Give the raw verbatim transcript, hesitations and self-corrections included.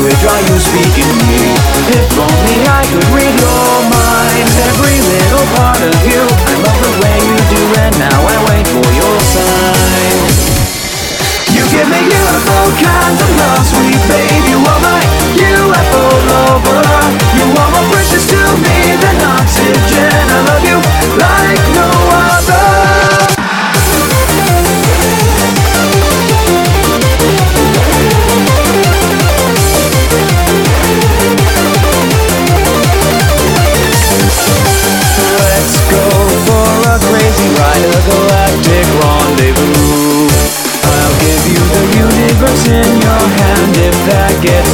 language are you speaking me? If only I could read your mind, every little part of you. I love the way you do, and now I wait for your sign. You give me U F O kinds of love, sweet babe. You are my U F O lover. You are more precious to me than oxygen. I love you like no other. Let's go for a crazy ride, a galactic rendezvous. I'll give you the universe in your hand if that gets